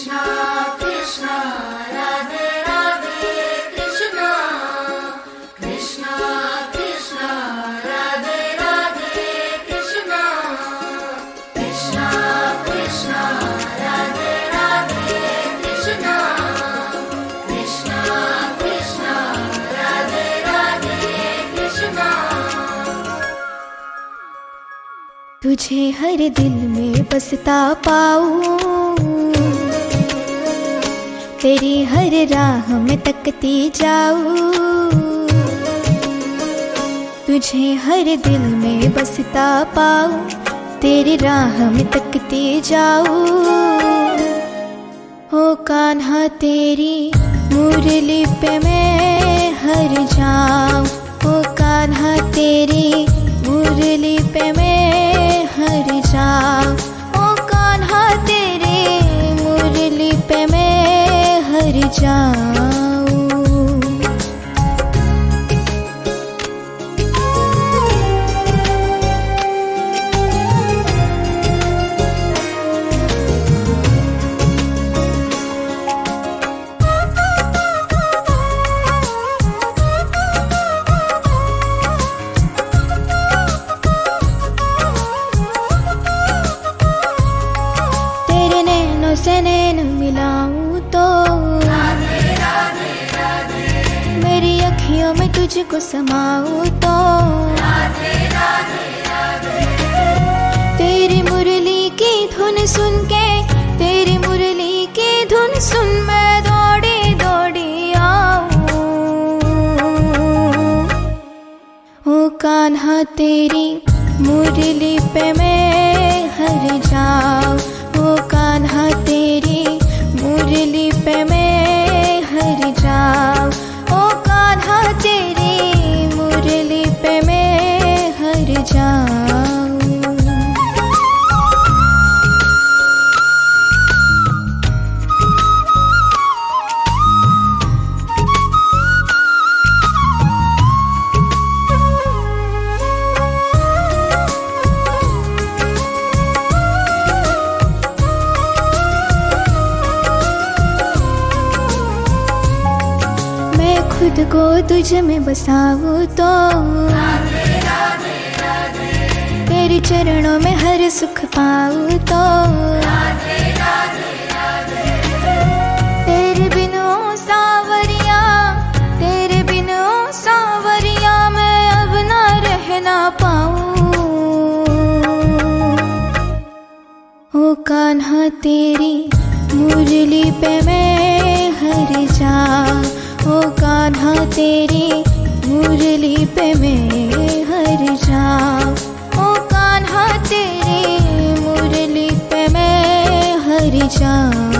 कृष्णा कृष्णा राधे राधे कृष्णा कृष्णा कृष्णा राधे राधे कृष्णा कृष्णा कृष्णा राधे राधे कृष्णा कृष्णा कृष्णा राधे राधे कृष्णा। तुझे हर दिल में बसता पाऊं, तेरी हर राह में तकती जाऊं। तुझे हर दिल में बसता पाऊं, तेरी राह में तकती जाऊं। हो कान्हा तेरी मुरली पे मैं हर जाऊं, हो कान्हा तेरी मुरली पे मैं हर जाऊं, ओ कान्हा तेरे मुरली पे मैं हर जाऊं। से नैन मिलाऊं तो राधे राधे राधे, मेरी अखियों में तुझको समाऊं तो राधे राधे राधे, तेरी मुरली की धुन सुन के, तेरी मुरली की धुन सुन मैं दौड़ी दौड़ी आऊं। ओ कान्हा तेरी मुरली पे मैं हर जाऊं, ओ कान्हा तेरी मुरली पे मैं हर जाऊं, ओ कान्हा तेरी मुरली पे मैं हर जाऊं। खुद को तुझ में बसाऊं तो राधे राधे राधे, तेरे चरणों में हर सुख पाऊं तो राधे राधे राधे, तेरे बिनु सावरिया, तेरे बिनु सावरिया मैं अब ना रह ना पाऊं। ओ कान्हा तेरी मुरली पे मैं हर जाऊं, ओ कान्हा तेरी मुरली पे मैं हर जाऊं, ओ कान्हा तेरी मुरली पे मैं हर जाऊं।